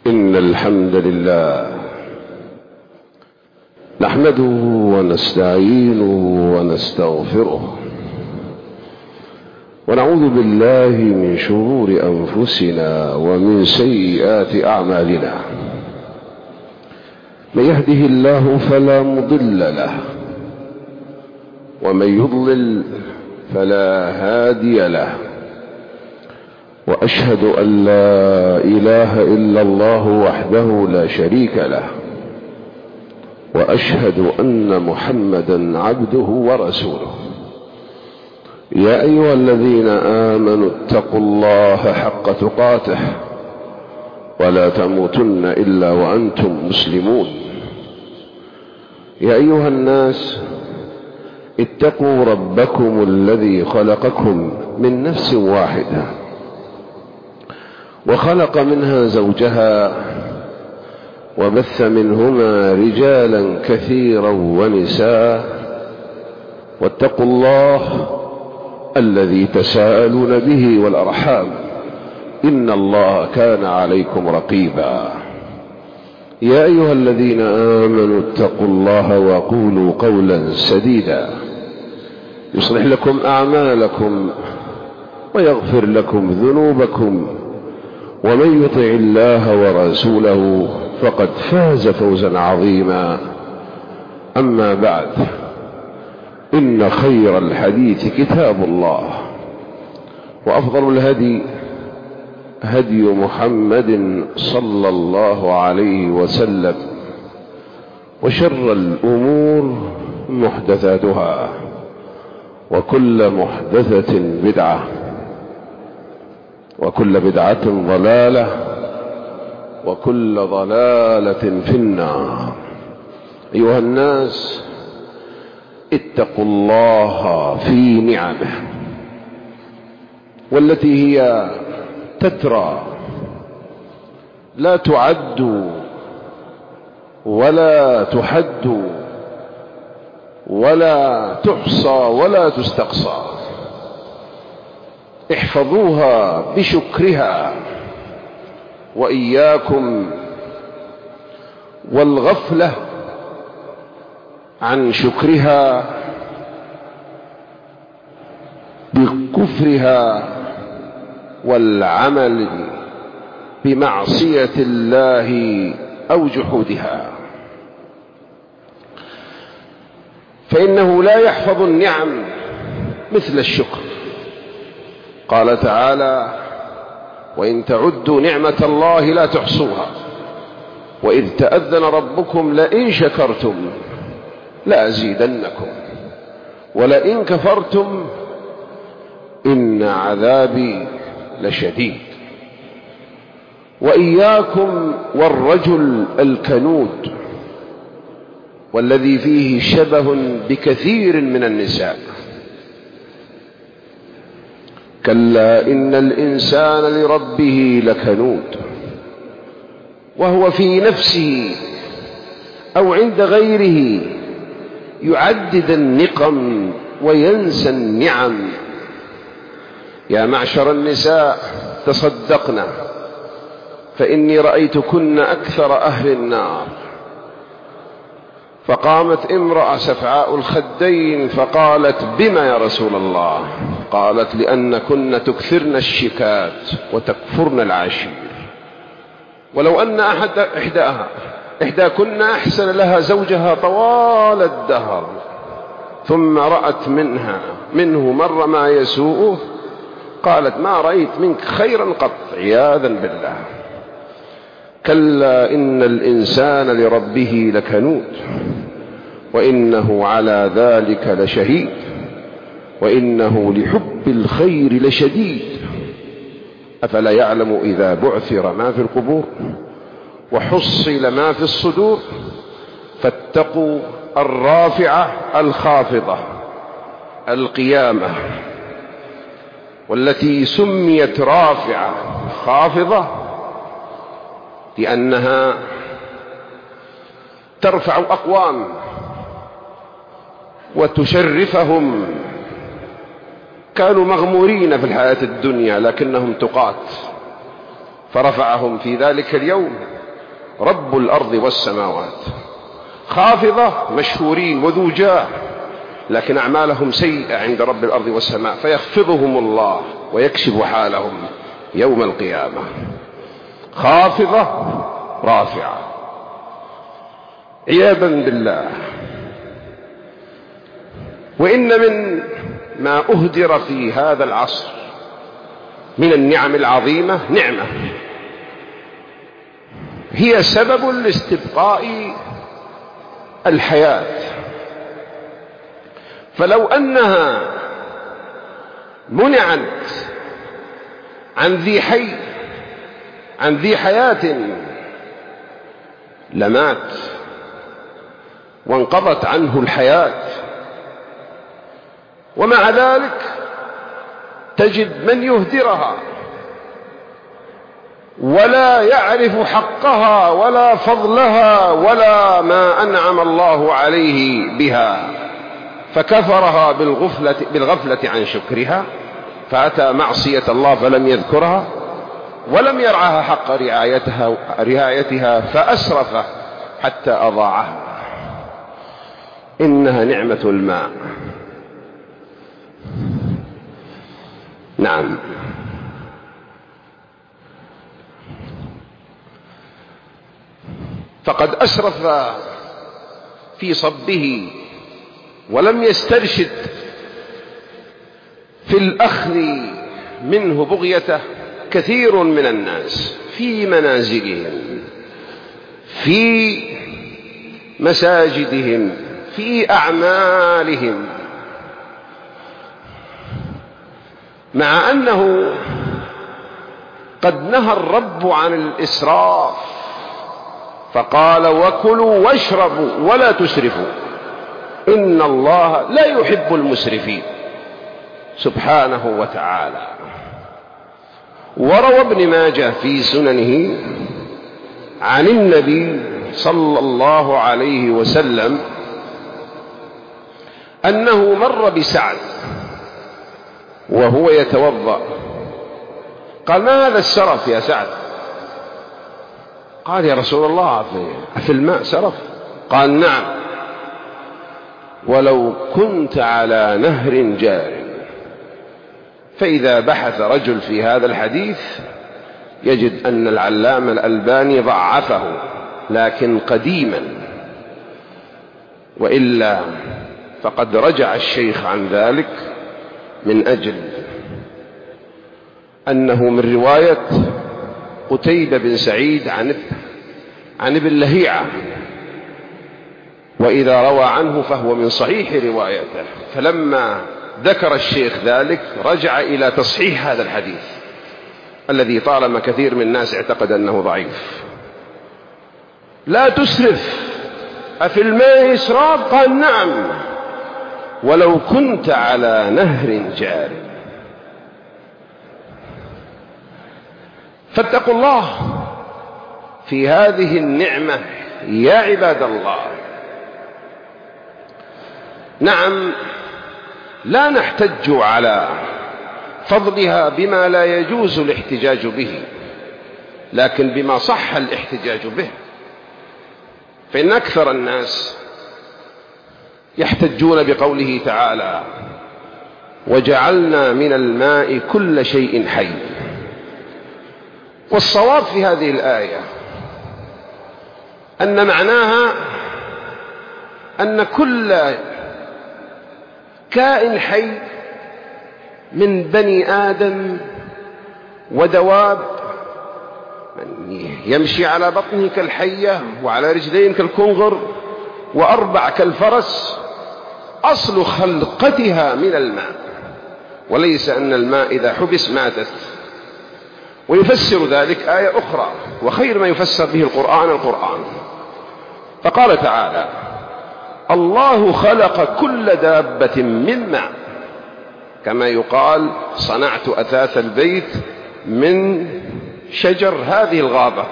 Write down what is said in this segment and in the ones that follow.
إن الحمد لله نحمده ونستعينه ونستغفره ونعوذ بالله من شرور أنفسنا ومن سيئات أعمالنا. من يهده الله فلا مضل له ومن يضلل فلا هادي له، وأشهد أن لا إله إلا الله وحده لا شريك له، وأشهد أن محمدا عبده ورسوله. يا أيها الذين آمنوا اتقوا الله حق تقاته ولا تموتن إلا وأنتم مسلمون. يا أيها الناس اتقوا ربكم الذي خلقكم من نفس واحدة وخلق منها زوجها وبث منهما رجالا كثيرا ونساء، واتقوا الله الذي تساءلون به والأرحام إن الله كان عليكم رقيبا. يا أيها الذين آمنوا اتقوا الله وقولوا قولا سديدا يصلح لكم أعمالكم ويغفر لكم ذنوبكم، ومن يطع الله ورسوله فقد فاز فوزا عظيما. أما بعد، إن خير الحديث كتاب الله، وأفضل الهدي هدي محمد صلى الله عليه وسلم، وشر الأمور محدثاتها، وكل محدثة بدعة، وكل بدعة ضلالة، وكل ضلالة في النار. أيها الناس، اتقوا الله في نعمه، والتي هي تترى لا تعد ولا تحد ولا تحصى ولا تستقصى. احفظوها بشكرها، وإياكم والغفلة عن شكرها بكفرها والعمل بمعصية الله أو جحودها، فإنه لا يحفظ النعم مثل الشكر. قال تعالى: وإن تعدوا نعمة الله لا تحصوها، وإذ تأذن ربكم لئن شكرتم لأزيدنكم ولئن كفرتم إن عذابي لشديد. وإياكم والرجل الكنود، والذي فيه شبه بكثير من النساء. كلا إن الإنسان لربه لكنود، وهو في نفسه أو عند غيره يعدد النقم وينسى النعم. يا معشر النساء تصدقنا، فإني رأيتكن أكثر أهل النار. فقامت امرأة سفعاء الخدين فقالت: بما يا رسول الله؟ قالت: لأنكن تكثرن الشكات وتكفرن العشير، ولو أن إحداكن أحسن لها زوجها طوال الدهر، ثم رأت منه مر ما يسوءه، قالت: ما رأيت منك خيرا قط، عياذا بالله. كلا إن الإنسان لربه لكنود، وإنه على ذلك لشهيد، وإنه لحب الخير لشديد. أفلا يعلم إذا بعثر ما في القبور وحصل ما في الصدور. فاتقوا الرافعة الخافضة القيامة، والتي سميت رافعة خافضة لأنها ترفع أقوام وتشرفهم كانوا مغمورين في الحياة الدنيا لكنهم تقات، فرفعهم في ذلك اليوم رب الأرض والسماوات. خافضة مشهورين وذو جاه، لكن أعمالهم سيئة عند رب الأرض والسماء، فيخفضهم الله ويكشف حالهم يوم القيامة. خافضة رافعة، عياذا بالله. وإن من ما أهدر في هذا العصر من النعم العظيمة نعمة هي سبب لاستبقاء الحياة، فلو أنها منعت عن ذي حياة لمات وانقضت عنه الحياة. ومع ذلك تجد من يهدرها ولا يعرف حقها ولا فضلها ولا ما أنعم الله عليه بها، فكفرها بالغفلة عن شكرها، فأتى معصية الله فلم يذكرها ولم يرعاها حق رعايتها فأسرف حتى أضاعها. إنها نعمة الماء. نعم، فقد أسرف في صبه ولم يسترشد في الأخذ منه بغيته كثير من الناس في منازلهم، في مساجدهم، في أعمالهم، مع أنه قد نهى الرب عن الإسراف فقال: وكلوا واشربوا ولا تسرفوا إن الله لا يحب المسرفين سبحانه وتعالى. وروى ابن ماجه في سننه عن النبي صلى الله عليه وسلم أنه مر بسعد وهو يتوضأ، قال: ما هذا السرف يا سعد؟ قال: يا رسول الله في الماء سرف؟ قال: نعم، ولو كنت على نهر جار. فإذا بحث رجل في هذا الحديث يجد أن العلامة الألباني ضعفه، لكن قديما، وإلا فقد رجع الشيخ عن ذلك من أجل أنه من رواية قتيبة بن سعيد عن ابن لهيعة، وإذا روى عنه فهو من صحيح روايته. فلما ذكر الشيخ ذلك رجع إلى تصحيح هذا الحديث الذي طالما كثير من الناس اعتقد أنه ضعيف. لا تسرف، أفي الماء إسراف؟ قال: نعم، ولو كنت على نهر جار. فاتقوا الله في هذه النعمة يا عباد الله. نعم، لا نحتج على فضلها بما لا يجوز الاحتجاج به، لكن بما صح الاحتجاج به. فإن أكثر الناس يحتجون بقوله تعالى: وجعلنا من الماء كل شيء حي. والصواب في هذه الآية أن معناها أن كل كائن حي من بني آدم ودواب يمشي على بطنه كالحية وعلى رجلين كالكنغر وأربع كالفرس، أصل خلقتها من الماء، وليس أن الماء إذا حبس ماتت. ويفسر ذلك آية أخرى، وخير ما يفسر به القرآن. فقال تعالى: الله خلق كل دابة من ماء، كما يقال: صنعت أثاث البيت من شجر هذه الغابة.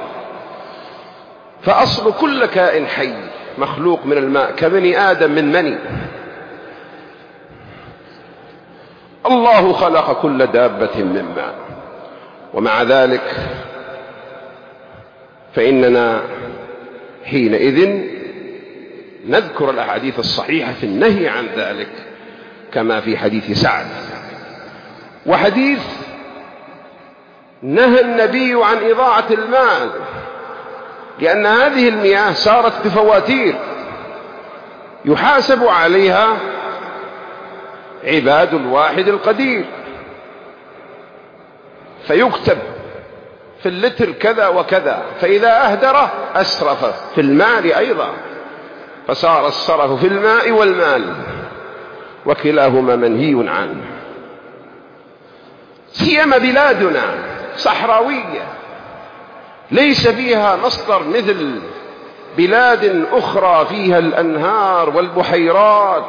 فأصل كل كائن حي مخلوق من الماء، كبني آدم من مني. الله خلق كل دابة من ماء، ومع ذلك فإننا حينئذ نذكر الأحاديث الصحيحة في النهي عن ذلك كما في حديث سعد. وحديث نهى النبي عن إضاعة المال، لأن هذه المياه صارت بفواتير يحاسب عليها عباد الواحد القدير، فيكتب في اللتر كذا وكذا، فإذا أهدره أسرف في المال أيضا، فصار الصرف في الماء والمال وكلاهما منهي عنه. سيما بلادنا صحراوية ليس فيها مصدر مثل بلاد أخرى فيها الأنهار والبحيرات،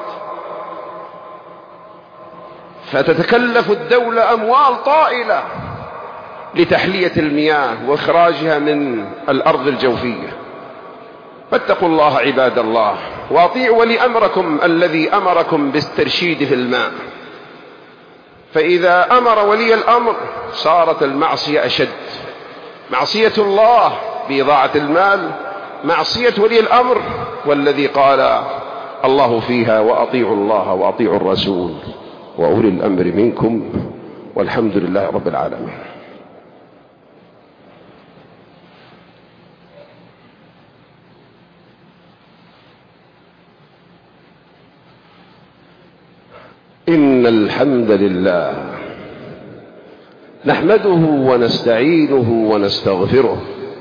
فتتكلف الدولة أموال طائلة لتحلية المياه وإخراجها من الأرض الجوفية. فاتقوا الله عباد الله، وأطيعوا ولي أمركم الذي أمركم بالترشيد في الماء، فإذا أمر ولي الأمر صارت المعصية أشد، معصية الله بإضاعة المال، معصية ولي الأمر والذي قال الله فيها وأطيعوا الله وأطيعوا الرسول وأولي الأمر منكم، والحمد لله رب العالمين. إن الحمد لله نحمده ونستعينه ونستغفره،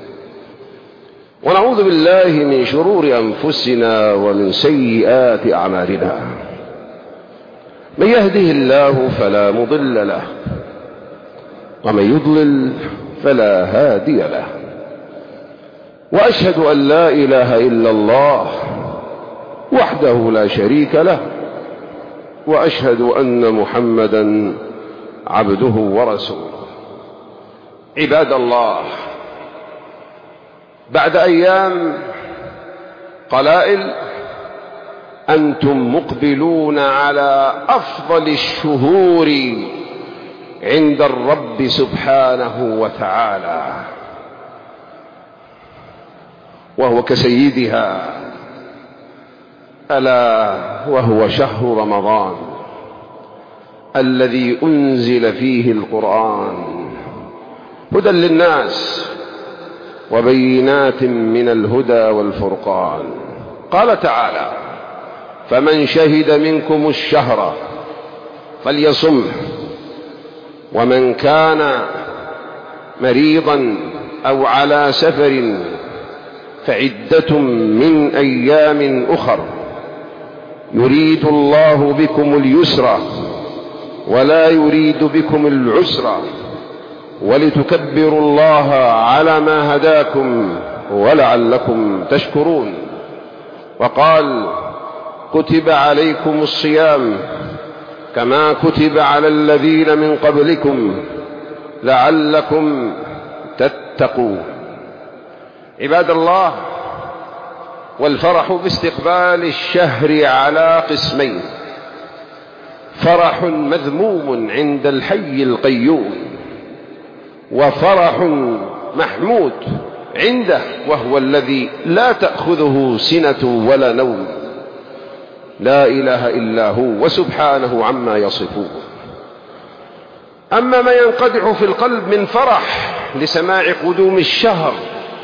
ونعوذ بالله من شرور أنفسنا ومن سيئات أعمالنا. من يهده الله فلا مضل له، ومن يضلل فلا هادي له، وأشهد أن لا إله إلا الله وحده لا شريك له، وأشهد أن محمدا عبده ورسوله. عباد الله، بعد أيام قلائل أنتم مقبلون على أفضل الشهور عند الرب سبحانه وتعالى، وهو كسيدها، ألا وهو شهر رمضان الذي أنزل فيه القرآن هدى للناس وبينات من الهدى والفرقان. قال تعالى: فمن شهد منكم الشهر فليصمه، ومن كان مريضا أو على سفر فعدة من أيام أخر، يريد الله بكم اليسر ولا يريد بكم العسر، ولتكبروا الله على ما هداكم ولعلكم تشكرون. وقال: كتب عليكم الصيام كما كتب على الذين من قبلكم لعلكم تتقون. عباد الله، والفرح باستقبال الشهر على قسمين: فرح مذموم عند الحي القيوم، وفرح محمود عنده وهو الذي لا تأخذه سنة ولا نوم، لا إله إلا هو وسبحانه عما يصفون. أما ما ينقدح في القلب من فرح لسماع قدوم الشهر،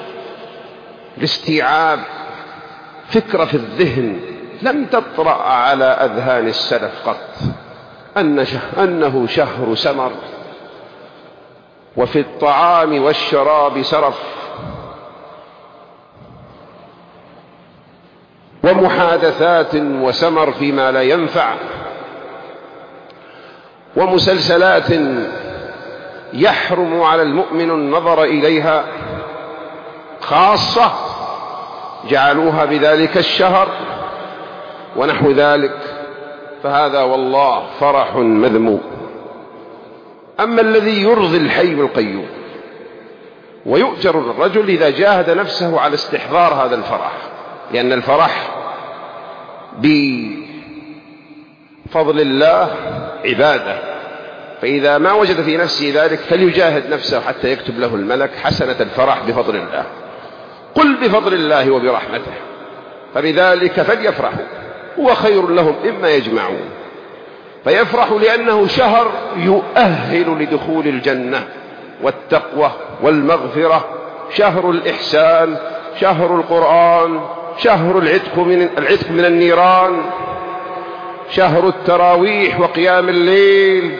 لاستيعاب فكرة في الذهن لم تطرأ على أذهان السلف قط، أنه شهر سمر، وفي الطعام والشراب سرف، ومحادثات وسمر فيما لا ينفع، ومسلسلات يحرم على المؤمن النظر إليها خاصة جعلوها بذلك الشهر ونحو ذلك، فهذا والله فرح مذموم. أما الذي يرضي الحي القيوم، ويؤجر الرجل إذا جاهد نفسه على استحضار هذا الفرح، لأن الفرح بفضل الله عبادة، فإذا ما وجد في نفسه ذلك فليجاهد نفسه حتى يكتب له الملك حسنة الفرح بفضل الله. قل بفضل الله وبرحمته فبذلك فليفرحوا هو خير لهم مما يجمعون. فيفرحوا لأنه شهر يؤهل لدخول الجنة والتقوى والمغفرة، شهر الإحسان، شهر القرآن، شهر العتق من النيران، شهر التراويح وقيام الليل.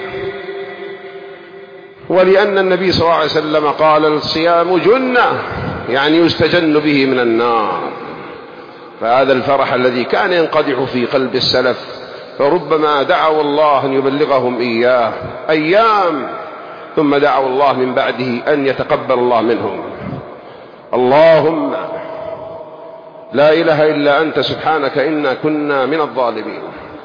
ولأن النبي صلى الله عليه وسلم قال الصيام جنة، يعني يستجن به من النار. فهذا الفرح الذي كان ينقدح في قلب السلف، فربما دعوا الله أن يبلغهم إياه أيام، ثم دعوا الله من بعده أن يتقبل الله منهم. اللهم لا إله إلا أنت سبحانك إنا كنا من الظالمين.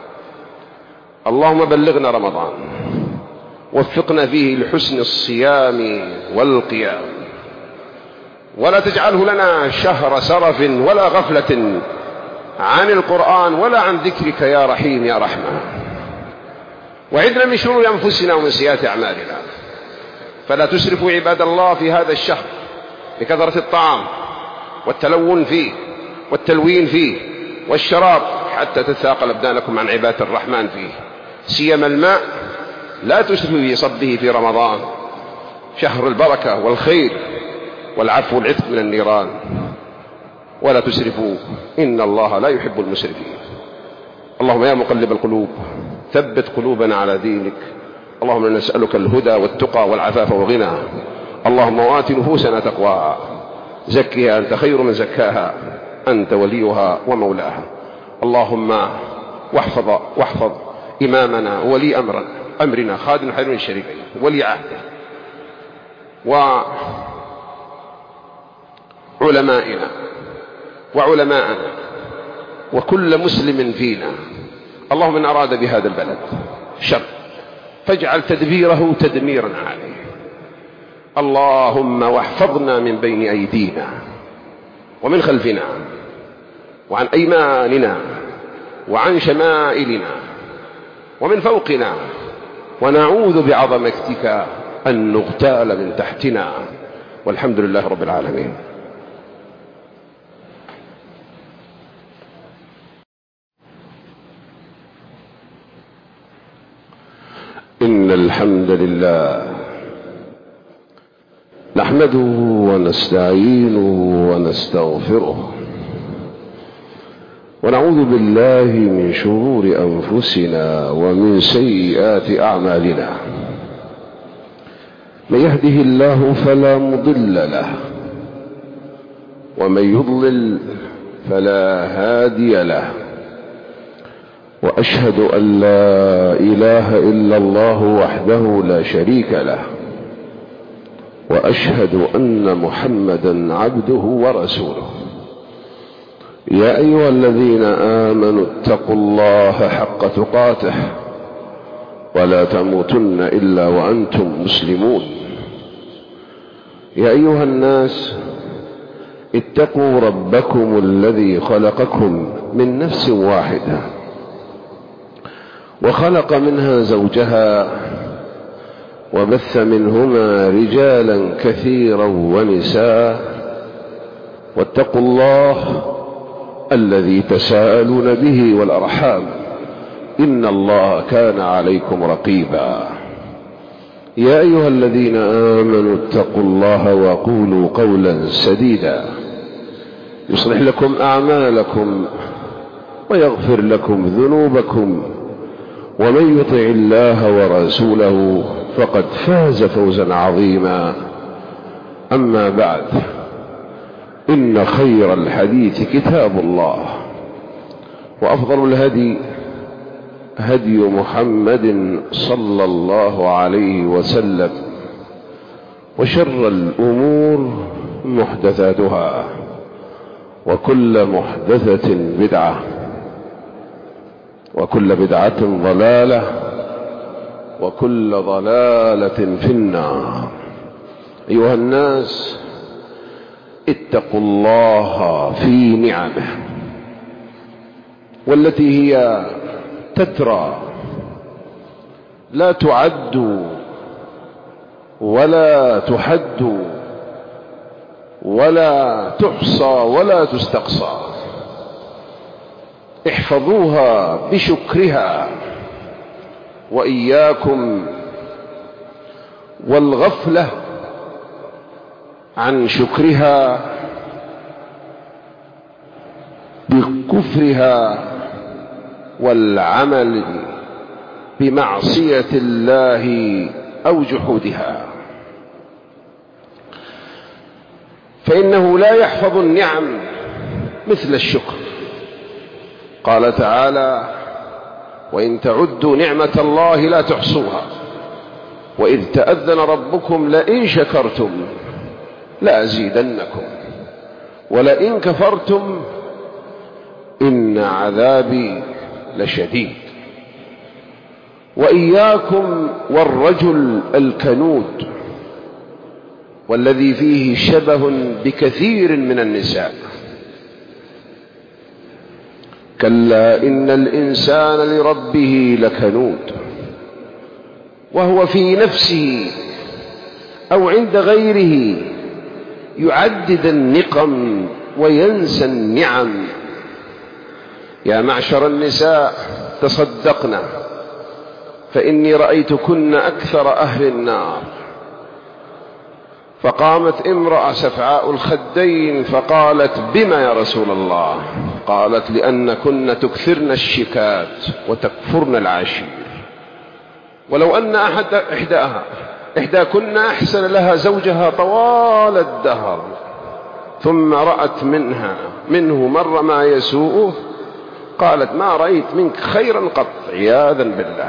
اللهم بلغنا رمضان، وفقنا فيه لحسن الصيام والقيام، ولا تجعله لنا شهر سرف ولا غفلة عن القرآن ولا عن ذكرك يا رحيم يا رحمن. وعدنا من شرور أنفسنا ومن سيئات أعمالنا، فلا تسرفوا عباد الله في هذا الشهر بكثرة الطعام والتلون فيه والتلوين فيه والشراب حتى تثاقل أبدانكم عن عبادة الرحمن فيه. سيما الماء لا تسرفوا في صبه في رمضان، شهر البركة والخير والعفو والعتق من النيران. ولا تسرفوا إن الله لا يحب المسرفين. اللهم يا مقلب القلوب ثبت قلوبنا على دينك. اللهم نسألك الهدى والتقى والعفاف والغنى. اللهم وآت نفوسنا تقواها، زكها أنت خير من زكاها، أنت وليها ومولاها. اللهم واحفظ إمامنا وولي أمرنا خادم الحرمين الشريفين ولي عهده وعلمائنا وعلماءنا وكل مسلم فينا. اللهم إن أراد بهذا البلد شر فاجعل تدبيره تدميرا عليه. اللهم واحفظنا من بين أيدينا ومن خلفنا وعن أيماننا وعن شمائلنا ومن فوقنا، ونعوذ بعظمتك أن نغتال من تحتنا. والحمد لله رب العالمين. إن الحمد لله نحمده ونستعينه ونستغفره، ونعوذ بالله من شرور أنفسنا ومن سيئات أعمالنا. من يهده الله فلا مضل له، ومن يضلل فلا هادي له. وأشهد أن لا إله إلا الله وحده لا شريك له، وأشهد أن محمدا عبده ورسوله. يا أيها الذين آمنوا اتقوا الله حق تقاته ولا تموتن إلا وأنتم مسلمون. يا أيها الناس اتقوا ربكم الذي خلقكم من نفس واحدة، وخلق منها زوجها، وبث منهما رجالا كثيرا ونساء. واتقوا الله الذي تساءلون به والأرحام، إن الله كان عليكم رقيبا. يا أيها الذين آمنوا اتقوا الله وقولوا قولا سديدا يصلح لكم أعمالكم ويغفر لكم ذنوبكم، ومن يطع الله ورسوله فقد فاز فوزا عظيما. أما بعد، إن خير الحديث كتاب الله، وأفضل الهدي هدي محمد صلى الله عليه وسلم، وشر الأمور محدثاتها، وكل محدثة بدعة، وكل بدعة ضلالة، وكل ضلالة في النار. أيها الناس اتقوا الله في نعمه، والتي هي تترى لا تعد ولا تحد ولا تحصى ولا تستقصى. احفظوها بشكرها، وإياكم والغفلة عن شكرها بكفرها والعمل بمعصية الله أو جحودها، فإنه لا يحفظ النعم مثل الشكر. قال تعالى: وإن تعدوا نعمة الله لا تحصوها وإذ تأذن ربكم لئن شكرتم لأزيدنكم ولئن كفرتم إن عذابي لشديد. وإياكم والرجل الكنود والذي فيه شبه بكثير من النساء. كلا إن الإنسان لربه لكنود، وهو في نفسه أو عند غيره يعدد النقم وينسى النعم. يا معشر النساء تصدقنا فإني رأيتكن أكثر أهل النار. فقامت امرأة سفعاء الخدين فقالت: بما يا رسول الله؟ قالت: لأنكن تكثرن الشكات وتكفرن العشير. ولو أن إحداكن أحسن لها زوجها طوال الدهر ثم رأت منه مر ما يسوءه قالت: ما رأيت منك خيرا قط، عياذا بالله.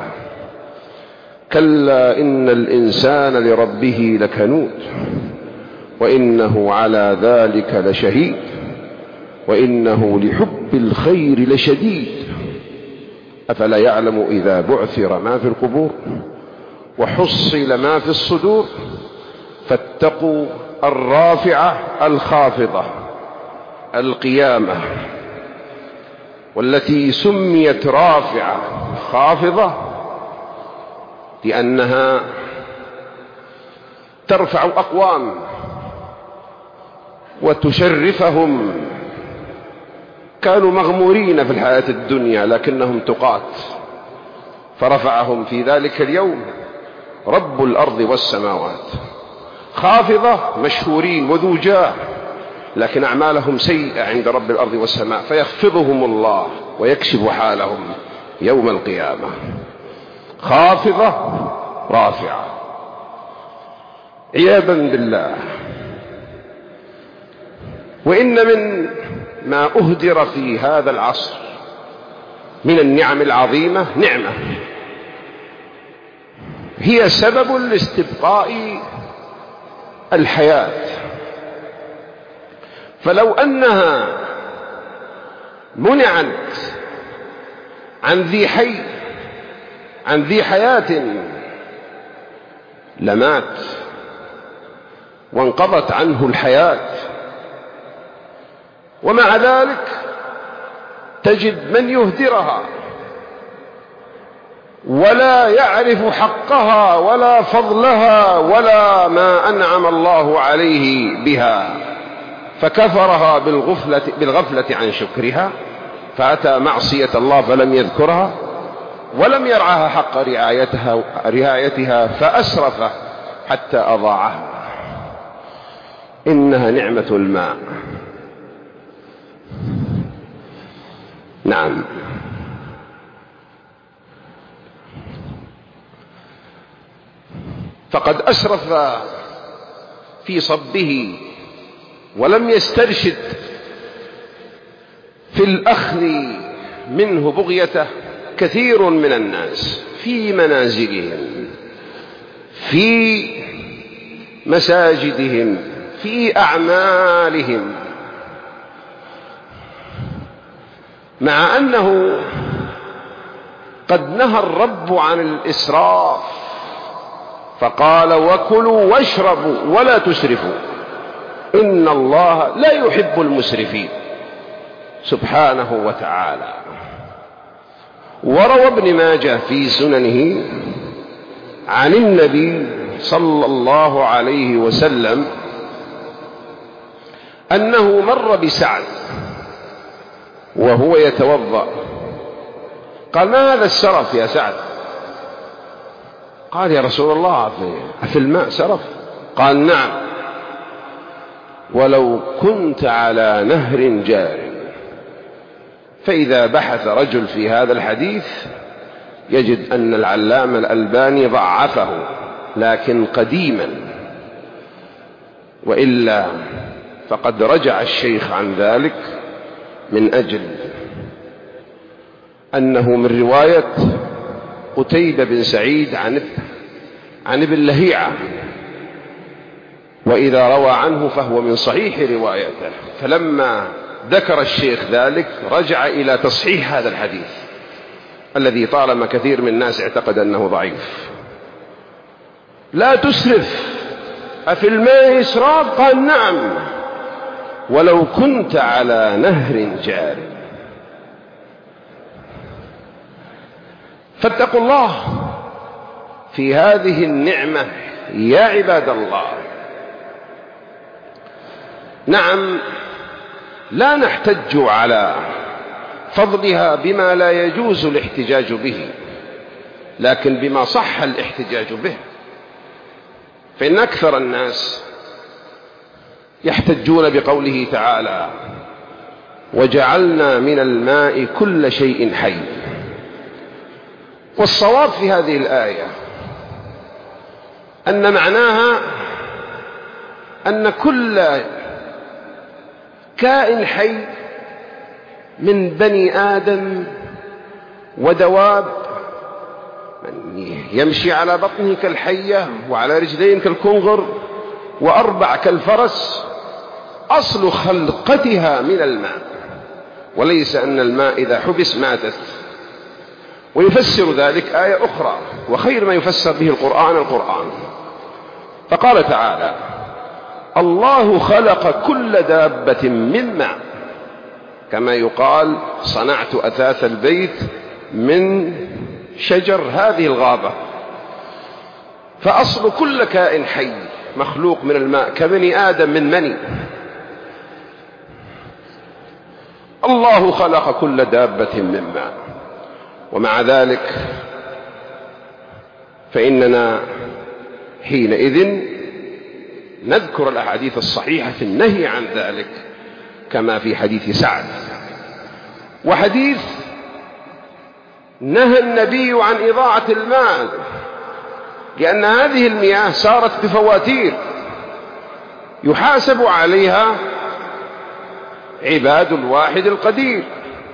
كلا إن الإنسان لربه لكنود وإنه على ذلك لشهيد وإنه لحب الخير لشديد. أفلا يعلم إذا بعثر ما في القبور وحصل ما في الصدور فاتقوا الرافعة الخافضة القيامة، والتي سميت رافعة خافضة لأنها ترفع أقوام وتشرفهم كانوا مغمورين في الحياة الدنيا لكنهم تقات، فرفعهم في ذلك اليوم رب الأرض والسماوات. خافضة مشهورين وذو جاه لكن أعمالهم سيئة عند رب الأرض والسماء، فيخفضهم الله ويكشف حالهم يوم القيامة. خافضة رافعة، عياذا بالله. وإن من ما أهدر في هذا العصر من النعم العظيمة نعمة هي سبب لاستبقاء الحياة، فلو أنها منعت عن ذي حياة لمات وانقضت عنه الحياة. ومع ذلك تجد من يهدرها ولا يعرف حقها ولا فضلها ولا ما أنعم الله عليه بها، فكفرها بالغفلة عن شكرها، فأتى معصية الله فلم يذكرها ولم يرعها حق رعايتها فأسرف حتى أضاعها. إنها نعمة الماء. نعم، فقد أسرف في صبه ولم يسترشد في الأخذ منه بغيته كثير من الناس في منازلهم، في مساجدهم، في أعمالهم، مع أنه قد نهى الرب عن الإسراف فقال: وكلوا واشربوا ولا تسرفوا إن الله لا يحب المسرفين سبحانه وتعالى. وروى ابن ماجه في سننه عن النبي صلى الله عليه وسلم أنه مر بسعد وهو يتوضأ، قال: ما هذا السرف يا سعد؟ قال: يا رسول الله في الماء سرف؟ قال: نعم، ولو كنت على نهر جار. فإذا بحث رجل في هذا الحديث يجد أن العلامة الألباني ضعفه، لكن قديما، وإلا فقد رجع الشيخ عن ذلك من أجل أنه من رواية قتيبة بن سعيد عن ابن لهيعة، وإذا روى عنه فهو من صحيح روايته. فلما ذكر الشيخ ذلك رجع إلى تصحيح هذا الحديث الذي طالما كثير من الناس اعتقد أنه ضعيف. لا تسرف، أفي الماء إسراف؟ قال: نعم، ولو كنت على نهر جار. فاتقوا الله في هذه النعمة يا عباد الله. نعم، لا نحتج على فضلها بما لا يجوز الاحتجاج به، لكن بما صح الاحتجاج به. فإن أكثر الناس يحتجون بقوله تعالى: وجعلنا من الماء كل شيء حي. والصواب في هذه الآية أن معناها أن كل كائن حي من بني آدم ودواب، يمشي على بطنه كالحية وعلى رجلين كالكنغر وأربع كالفرس، أصل خلقتها من الماء، وليس أن الماء إذا حبس ماتت. ويفسر ذلك آية أخرى، وخير ما يفسر به القرآن. فقال تعالى: الله خلق كل دابة من ماء، كما يقال: صنعت أثاث البيت من شجر هذه الغابة. فأصل كل كائن حي مخلوق من الماء، كبني آدم من مني. الله خلق كل دابة من ماء. ومع ذلك فإننا حينئذ نذكر الأحاديث الصحيحة في النهي عن ذلك، كما في حديث سعد، وحديث نهى النبي عن إضاعة المال، لأن هذه المياه صارت بفواتير يحاسب عليها عباد الواحد القدير،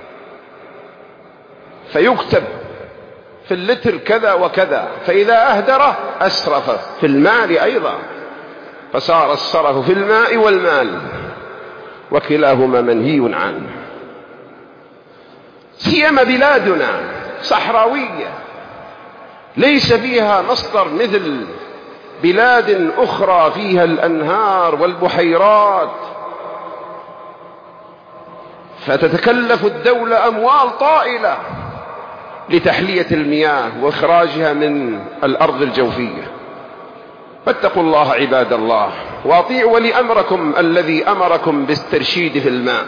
فيكتب في اللتر كذا وكذا، فإذا أهدره أسرف في المال أيضا، فصار الصرف في الماء والمال، وكلاهما منهي عنه. سيما بلادنا صحراوية ليس فيها مصدر مثل بلاد أخرى فيها الأنهار والبحيرات، فتتكلف الدولة أموال طائلة لتحلية المياه وإخراجها من الأرض الجوفية. فاتقوا الله عباد الله، وأطيعوا ولي أمركم الذي أمركم بالترشيد في الماء.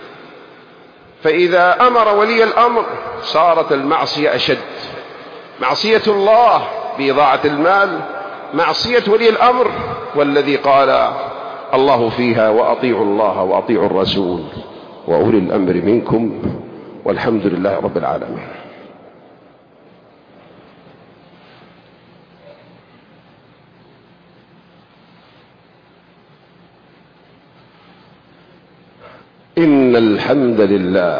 فإذا أمر ولي الأمر صارت المعصية أشد، معصية الله بإضاعة المال، معصية ولي الأمر، والذي قال الله فيها: وأطيعوا الله وأطيعوا الرسول وأولي الأمر منكم، والحمد لله رب العالمين. إن الحمد لله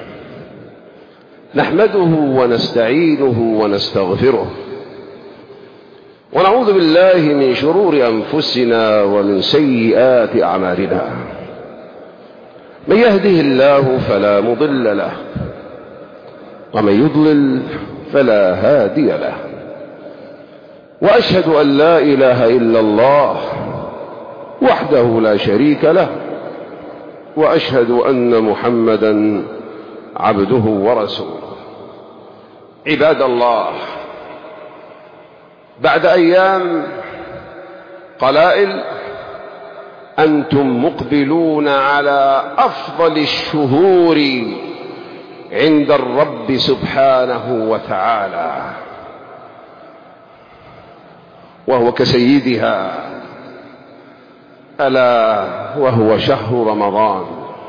نحمده ونستعينه ونستغفره، ونعوذ بالله من شرور أنفسنا ومن سيئات أعمالنا. من يهده الله فلا مضل له، ومن يضلل فلا هادي له. وأشهد أن لا إله إلا الله وحده لا شريك له، وأشهد أن محمدا عبده ورسوله. عباد الله، بعد أيام قلائل أنتم مقبلون على أفضل الشهور عند الرب سبحانه وتعالى، وهو كسيدها، ألا وهو شهر رمضان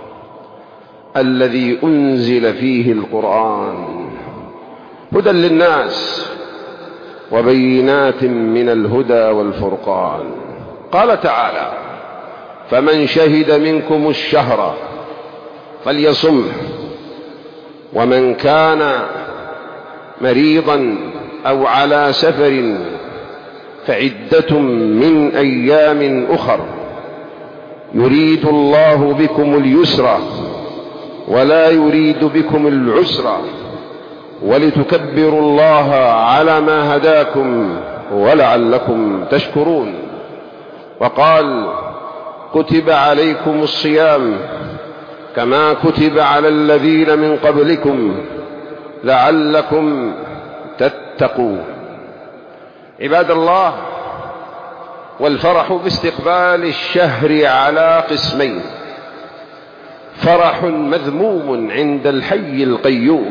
الذي أنزل فيه القرآن هدى للناس وبينات من الهدى والفرقان. قال تعالى: فمن شهد منكم الشهر فليصمه، ومن كان مريضا أو على سفر فعدة من أيام أخر، يريد الله بكم اليسر ولا يريد بكم العسر، ولتكبروا الله على ما هداكم ولعلكم تشكرون. وقال: كتب عليكم الصيام كما كتب على الذين من قبلكم لعلكم تتقون. عباد الله، والفرح باستقبال الشهر على قسمين: فرح مذموم عند الحي القيوم،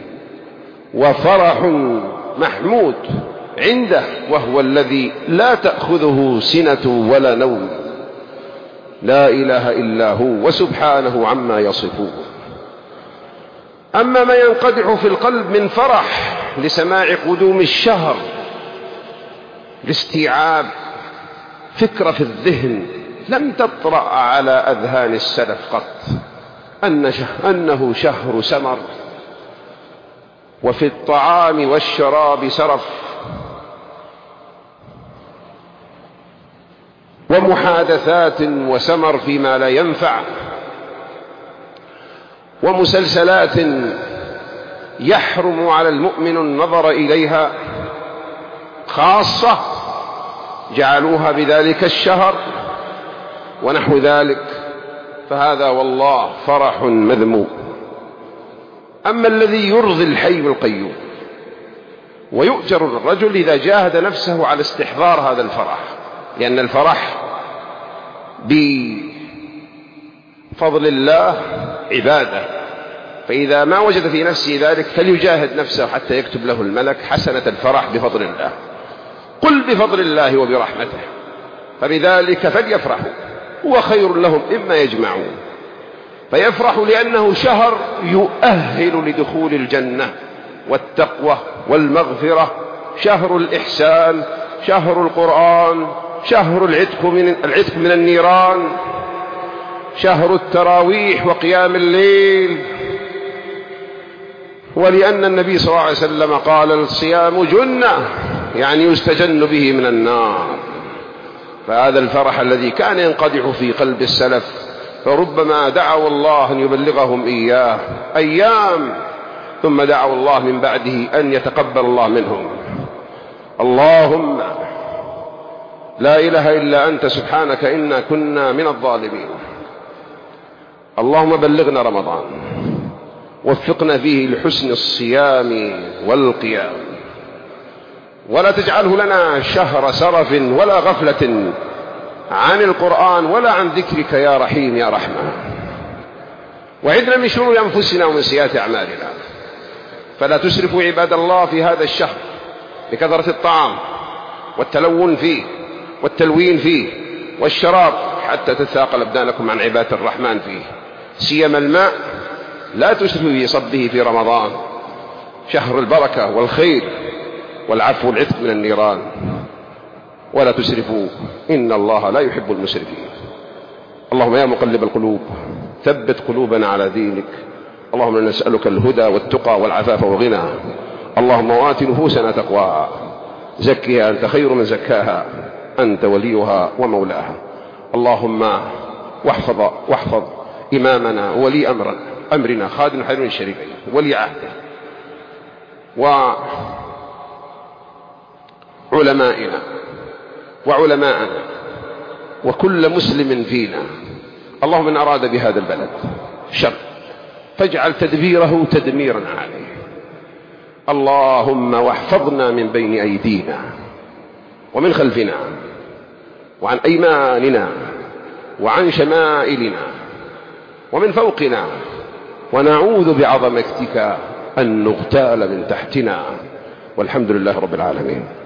وفرح محمود عنده وهو الذي لا تأخذه سنة ولا نوم، لا إله إلا هو وسبحانه عما يصفون. أما ما ينقدح في القلب من فرح لسماع قدوم الشهر، لاستيعاب فكرة في الذهن لم تطرأ على أذهان السلف قط، أنه شهر سمر، وفي الطعام والشراب سرف، ومحادثات وسمر فيما لا ينفع، ومسلسلات يحرم على المؤمن النظر إليها خاصة جعلوها بذلك الشهر ونحو ذلك، فهذا والله فرح مذموم. أما الذي يرضي الحي القيوم، ويؤجر الرجل إذا جاهد نفسه على استحضار هذا الفرح، لأن الفرح بفضل الله عبادة، فإذا ما وجد في نفسه ذلك فليجاهد نفسه حتى يكتب له الملك حسنة الفرح بفضل الله. قل بفضل الله وبرحمته، فبذلك فليفرحوا هو خير لهم مما يجمعون. فيفرحوا لأنه شهر يؤهل لدخول الجنة والتقوى والمغفرة، شهر الإحسان، شهر القرآن، شهر العتق من النيران، شهر التراويح وقيام الليل. ولأن النبي صلى الله عليه وسلم قال: الصيام جنة، يعني يستجن به من النار. فهذا الفرح الذي كان ينقدح في قلب السلف، فربما دعوا الله أن يبلغهم إياه أيام، ثم دعوا الله من بعده أن يتقبل الله منهم. اللهم لا إله إلا أنت سبحانك إنا كنا من الظالمين. اللهم بلغنا رمضان، وفقنا فيه لحسن الصيام والقيام، ولا تجعله لنا شهر سرف ولا غفلة عن القرآن ولا عن ذكرك يا رحيم يا رحمن. وعدنا من شرور أنفسنا ومن سيئات أعمالنا، فلا تسرفوا عباد الله في هذا الشهر بكثرة الطعام والتلون فيه والتلوين فيه والشراب حتى تثاقل أبدانكم عن عبادة الرحمن فيه. سيما الماء لا تسرفوا في صبه في رمضان، شهر البركة والخير والعفو والعتق من النيران. ولا تسرفوا إن الله لا يحب المسرفين. اللهم يا مقلب القلوب ثبت قلوبنا على دينك. اللهم نسألك الهدى والتقى والعفاف والغنى. اللهم آت نفوسنا تقواها، زكها أنت خير من زكاها، أنت وليها ومولاها. اللهم واحفظ إمامنا وولي أمرنا خادم الحرمين الشريفين ولي عهده، وعلماءنا وكل مسلم فينا. اللهم إن أراد بهذا البلد شر فاجعل تدبيره تدميرا عليه. اللهم واحفظنا من بين أيدينا ومن خلفنا وعن أيماننا وعن شمائلنا ومن فوقنا، ونعوذ بعظمتك أن نغتال من تحتنا. والحمد لله رب العالمين.